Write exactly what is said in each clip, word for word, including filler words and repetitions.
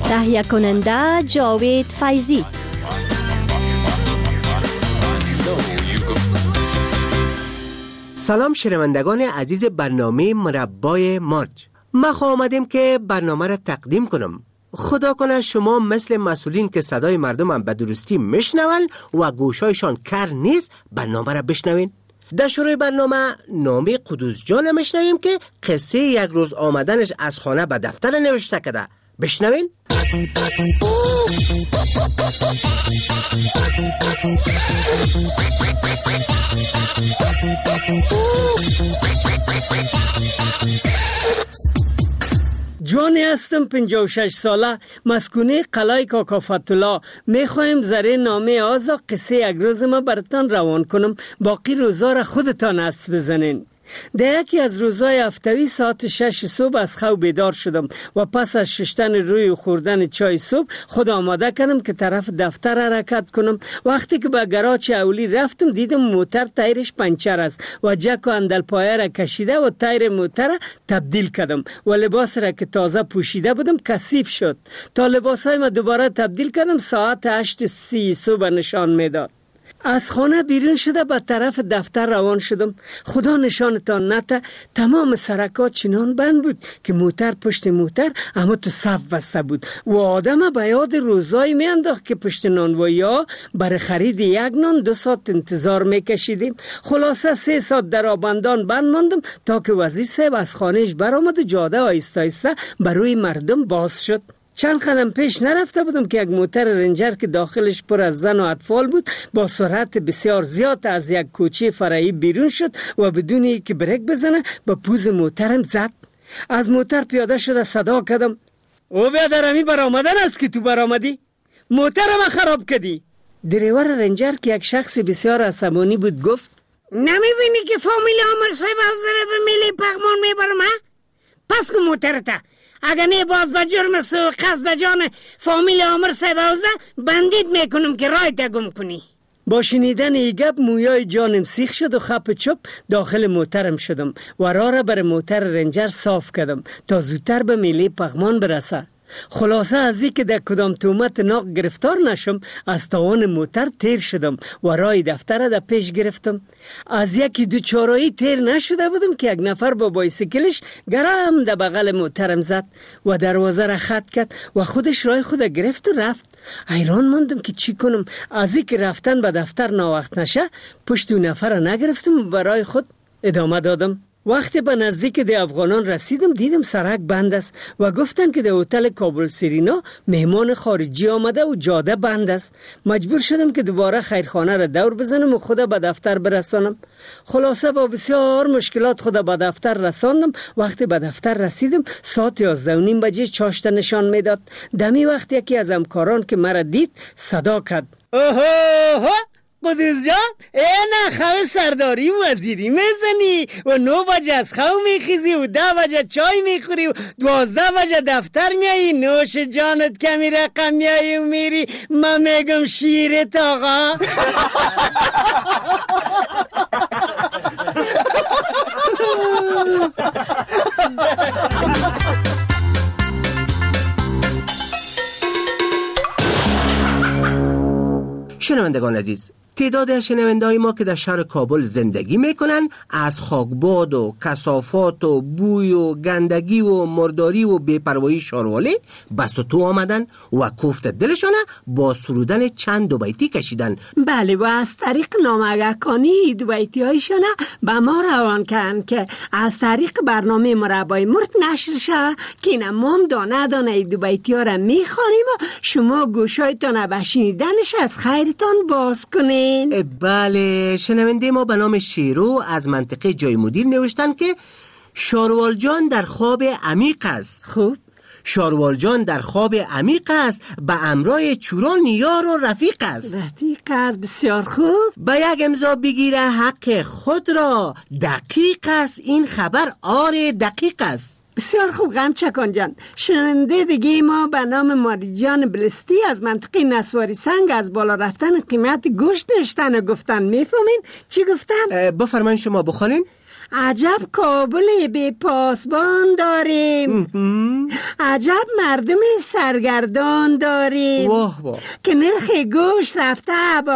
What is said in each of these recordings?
تهیه کننده جاوید فیضی. سلام شنوندگان عزیز برنامه مربای مارج. ما خواهم آمدیم که برنامه را تقدیم کنم. خدا کنه شما مثل مسئولین که صدای مردم هم به درستی میشنون و گوشایشان کر نیست برنامه را بشنوین. در شروع برنامه نامی قدوس جان میشنویم که قصه یک روز آمدنش از خانه به دفتر نوشته کده. بشنوین. جوانی هستم پنجاه و شش ساله، مسکونه قلعه کاکا فتولا. میخوایم زره نامه آزا قصه یک روز ما براتان روان کنم. باقی روزا را خودتان حدس بزنین. در یکی از روزهای هفتوی ساعت شش صبح از خواب بیدار شدم و پس از شستن روی و خوردن چای صبح خود آماده کردم که طرف دفتر حرکت کنم. وقتی که به گراج اولی رفتم دیدم موتر تایرش پنچر است و جک و اندل پایه را کشیده و تایر موتر را تبدیل کردم و لباس را که تازه پوشیده بودم کثیف شد. تا لباسای ما دوباره تبدیل کردم ساعت هشت سی صبح نشان میداد. از خانه بیرون شده به طرف دفتر روان شدم. خدا نشانتان نته تمام سرکات چنان بند بود که موتر پشت موتر اما تو صف بسته بود و آدم به یاد روزایی می انداخت که پشت نانوایی ها برای خرید یک نان دو ساعت انتظار می کشیدیم. خلاصه سه ساعت در آبندان بند ماندم تا که وزیر صاحب از خانهش برآمد و جاده آیسته آیسته بروی مردم باز شد. چند قدم پیش نرفته بودم که یک موتر رنجر که داخلش پر از زن و اطفال بود با سرعت بسیار زیاد از یک کوچه فرعی بیرون شد و بدون اینکه بریک بزنه به پوز موترم زد. از موتر پیاده شده صدا کردم: او بیادرمی برآمدن است که تو برآمدی؟ موترم خراب کردی. دریور رنجر که یک شخص بسیار عصبانی بود گفت: نمیبینی که فامیل عمر صاحب افزره به میلی پغمان میبرم ها؟ پس که موترته اگر نه باز به جرم سو قصد جان فامیل عمر صاحب اوزه بندید میکنم که رای تگم کنی. با شنیدن ای گپ مویای جانم سیخ شد و خپ چپ داخل موترم شدم و راه را بر موتر رنجر صاف کردم تا زودتر به میله پغمان برسه. خلاصه از این که در کدام تهمت ناق گرفتار نشم از تاوان موتر تیر شدم و رای دفتر در پیش گرفتم. از یکی دو چارایی تیر نشده بودم که یک نفر با بایسیکلش گرم در بغل موترم زد و دروازه را خط کرد و خودش رای خود گرفت و رفت. حیران ماندم که چی کنم. از این که رفتن به دفتر ناوقت نشه پشت اون نفر را نگرفتم و برای خود ادامه دادم. وقتی به نزدیک ده افغانان رسیدم دیدم سرک بند است و گفتن که ده هتل کابل سرینا مهمان خارجی آمده و جاده بند است. مجبور شدم که دوباره خیرخانه را دور بزنم و خود به دفتر برسانم. خلاصه با بسیار مشکلات خود به دفتر رساندم. وقتی به دفتر رسیدم ساعت یازده و نیم بجه چاشت نشان میداد. دمی وقت یکی از همکاران که مرا دید صدا کرد: اوه قدوس جان، این خواه سرداری وزیری میزنی و نو بجه از خواه میخیزی و ده بجه چای میخوری و دوازده بجه دفتر میایی. نوش جانت کمی رقم میایی و میری. من میگم شیرت آقا. شنوندگان عزیز، تعداد از شنونده‌های ما که در شهر کابل زندگی میکنن از خاکباد و کثافات و بوی و گندگی و مرداری و بی‌پروایی شاروالی بس تو آمدن و کوفت دلشانه با سرودن چند دو بیتی کشیدن. بله و از طریق نامگکانی دو بیتی هایشانه به ما روان کردن که از طریق برنامه مربای مرد نشر شد که این هم دانه دانه دو بیتی ها را میخوانیم و شما گوشایتان به شنیدنش از خیرتان باز کنید. بله، شنونده ما به نام شیرو از منطقه جای مدیر نوشتن که شاروال جان در خواب عمیق است. خوب. شاروال جان در خواب عمیق است، به امرای چوران یار و رفیق است. رفیق است، بسیار خوب. به یک امضا بگیره حق خود را، دقیق است این خبر، آره دقیق است. بسیار خوب غمچکان جان. شنونده دیگه ما به نام ماریجان بلستی از منطقه نسواری سنگ از بالا رفتن قیمت گوشت نوشتن و گفتن. میفهمین چی گفتن؟ بفرمایید شما بخونین. عجب کابل بی پاسبان داریم، عجب مردم سرگردان داریم، واه واه. که نرخ گوشت رفته به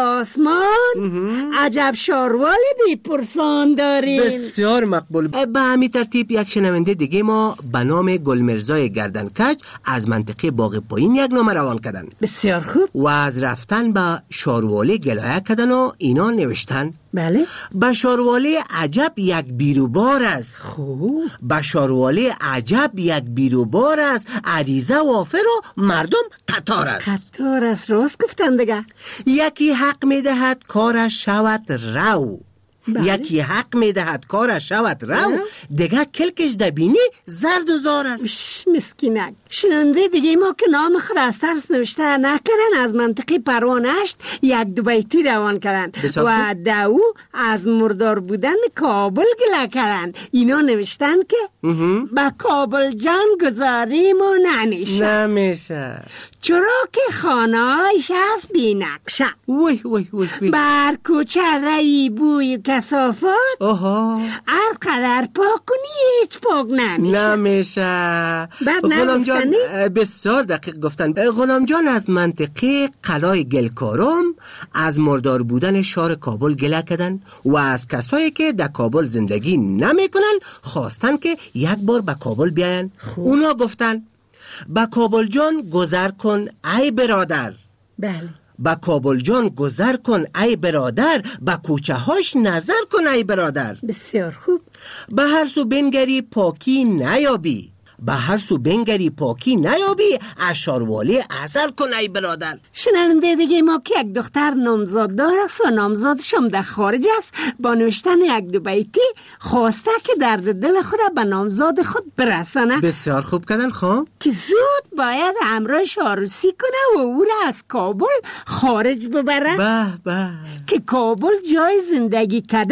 آسمان، عجب شاروال بی پرسان داریم. بسیار مقبول. به همین ترتیب یک شنونده دیگه ما به نام گلمرزای گردنکج از منطقه باغ پایین یک نامه روان کردن. بسیار خوب. و از رفتن به شارواله گلایه کردن و اینا نوشتن بله. به شارواله عجب یک بیروبار است. خوب. به شارواله عجب یک بیروبار است، عریضه وافر و مردم قطار است. قطار است، راست گفتن دیگه. یکی حق میدهد کارش شود رو، بله. یکی حق میدهد کارش شود رو، دیگه کلکش دبینی زرد و زار است. اش مسکینک. شنونده دیگه ما که نام خود از ترس نوشته نکردن، از منطقه پروان هشت یک دو بیتی روان کردن و دو از مردار بودن کابل گله کردن. اینا نوشتن که با کابل جان گذاریم و نمیشه نمیشه چرا که خانه‌اش از بی نقشه. وی وی وی وی. بر کوچه روی بوی کثافات، آها، هر قدر پاک کنی هیچ پاک نمیشه. نمیشه. بعد غلام جان نگفتنی؟ بسیار دقیق گفتن. غلام جان از منطقه قلای گلکارم از مردار بودن شهر کابل گله کردن و از کسایی که در کابل زندگی نمیکنن خواستن که یک بار به کابل بیاین. اونا گفتن با کابل جان گذر کن ای برادر. بله. با کابل جان گذر کن ای برادر، با کوچه هاش نظر کن ای برادر. بسیار خوب. به هر سو بنگری پاکی نیابی، به هر سو بنگری پاکی نیابی، اشاروالی اثر کن ای برادر. شنونده دیگه ما که یک دختر نامزاد داره و نامزادش هم در خارج است، با نوشتن یک دو بیتی خواسته که درد دل خود به نامزاد خود برسانه. بسیار خوب کردن خواه که زود باید همراهش عروسی کنه و او را از کابل خارج ببره. به به. که کابل جای زندگی کردن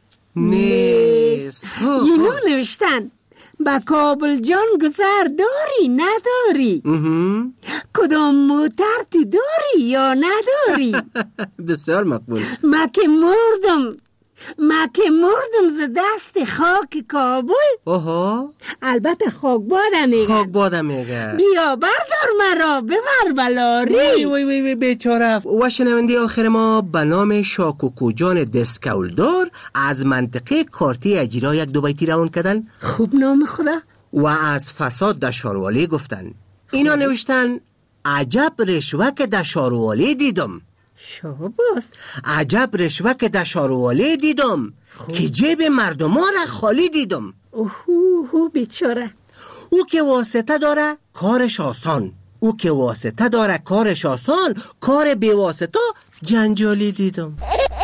نیست. اینو نوشتن با کابل جان گذر داری نداری؟ کدام موتر تو داری یا نداری؟ بسیار مقبول. ما که مردم ما که مردم ز دست خاک کابل. اوها. البته خاک بادم میگه. خاک بادم میگه. بیا بردار مرا ببر بلاری. وی وی وی وی بیچاره. و شنونده آخر ما به نام شاکوکو جان دسکولدار از منطقه کارتی اجرا یک دو بیتی روان کردن. خوب نام خدا. و از فساد در شاروالی گفتن. اینا نوشتن عجب رشوه که در شاروالی دیدم. شاباس. عجب رشوه که در شاروالی دیدم که جیب مردم ها را خالی دیدم. اوهو بیچاره. او که واسطه داره کارش آسان، او که واسطه داره کارش آسان، کار بی واسطه جنجالی دیدم.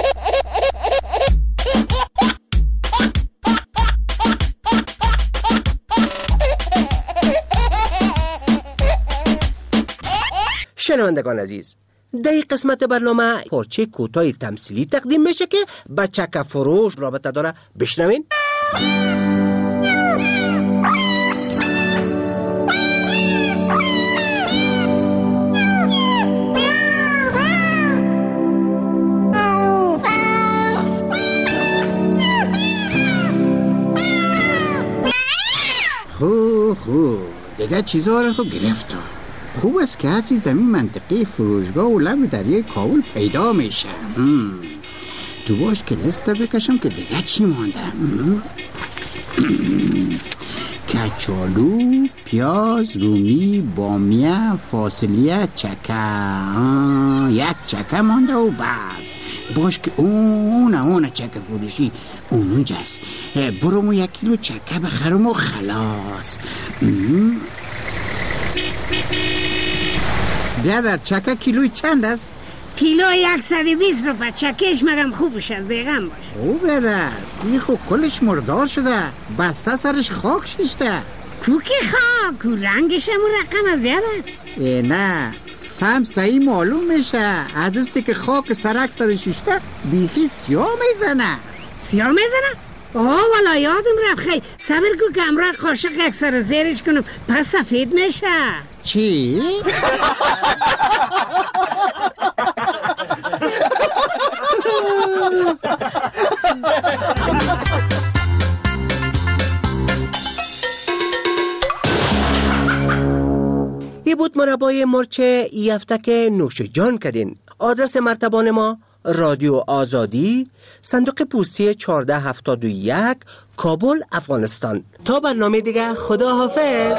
شنوندگان عزیز، در این قسمت برنامه پارچه کوتاه تمثیلی تقدیم میشه که با چکه فروش رابطه داره. بشنوین. خوب خوب دیگه چیزها رو خود گرفتم. خوب است که هرچی زمین منطقه فروشگاه و لب دریای کابل پیدا میشه. تو باش که لسته بکشم که دیگه چی مانده. کچالو، پیاز، رومی، بامیه، فاصلیه، چکه. یک چکه مانده و بس. باش که اون اون چکه فروشی اون اونجاست. برو مو یک کیلو چکه بخرم و خلاص. بیادر چکه کیلوی چند است؟ کیلو یکصد و بیست روپه. چکش مگم خوبش از بیغم باش. او بیادر این خو کلش مردار شده، بسته سرش خاک شیشته. کو که خاک کو رنگش هم رقم از بیادر. نه سم صحیح معلوم میشه. عدسته که خاک سرک سر شیشته بیخی سیاه میزنه. سیاه میزنه؟ آه والا یادم رفت. خیلی صبر کو که امراه قاشق اکثر زیرش کنم پس سفید میشه. چی؟ یه بود مربای مرچ یفتک نوش جان کدین. آدرس مرتبان ما رادیو آزادی، صندوق پستی چهارده هفتاد و یک، کابل، افغانستان. تا برنامه دیگه، خدا حافظ.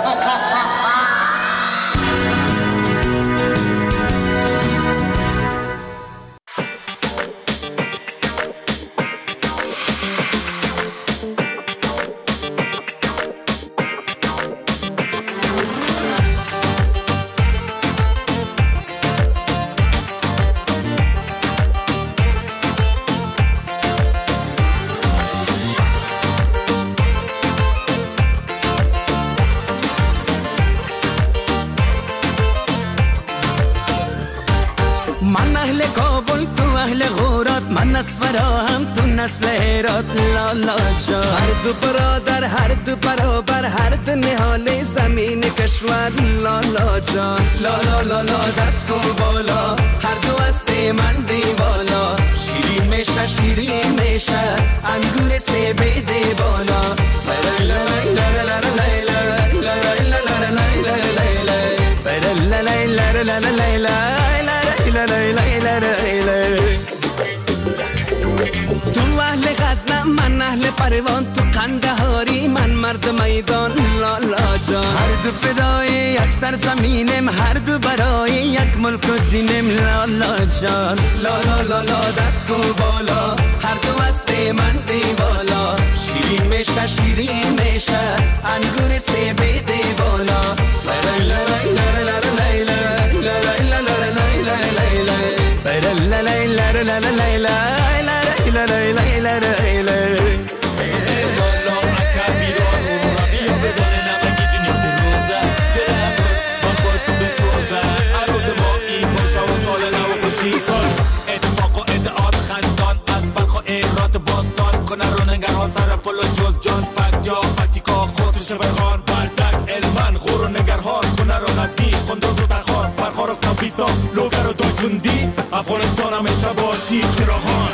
هم تو نسل هرات لالا جان، هر دو برادر هر دو برابر، هر دو نهال زمین کشور لالا جان. لالا لالا دست کو بالا، هر دو است من دیوالا، شیرین میشه شیرین میشه انگور سه بیده بالا. تو اهل غزنم من اهل پروان، تو قندهاری من مرد میدان لالا جان. هر دو فدای یک سرزمینم، هر دو برای یک ملک و دینم لالا جان. لالا لالا دست کو بالا، هر دو است من دیوالا، شیرین میشه شیرین میشه انگور سه بیده بالا. سر پلو جز جان فک یا پتیکا خسر شبخان بردک علمن خور و نگرهان کنه رو غزنی خندوز و تخان پرخار و کمپیسا لوگر و دایتوندی افغانستان همیشه باشی چراغان.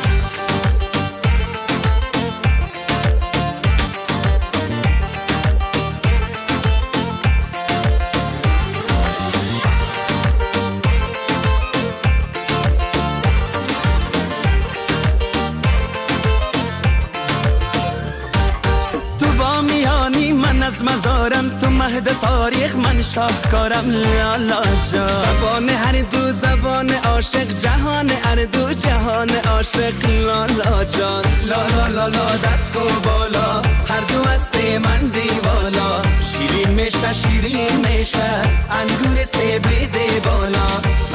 از مزارم تو مهد تاریخ من شاهکارم لالا جان. زبان هر دو زبان عاشق، جهان هر دو جهان عاشق لالا جان. لالا لالا دست کو بالا، هر دو است من دیوالا، شیرین میشه شیرین میشه انگور سه بیده بالا.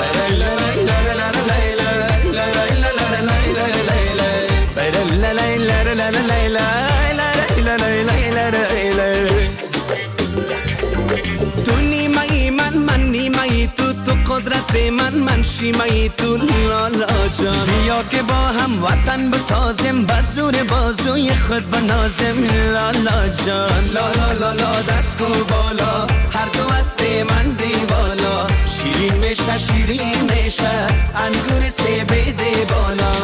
تو نیمه‌ای من من نیمه‌ای تو، تو قدرت من من شیمه‌ای تو لالا جان. بیا که با هم وطن بسازیم، بزور بازوی خود بنازیم لالا جان. لالا لالا دست کو بالا، هر دو است من دیوالا، شیرین میشه شیرین میشه انگور سه بیده بالا.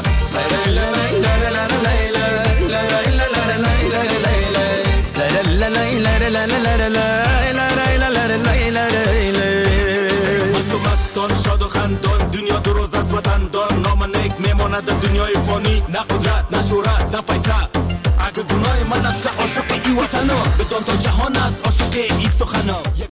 مست و مستان شاد و خندان، دنیا دو روز از وطن دار، نام نیک میماند دنیای فانی، نه قدرت نه شهرت نه پیسه. اگه گناه من است که عاشق ای وطنم، بدان تا جهان است عاشق ای سخنم.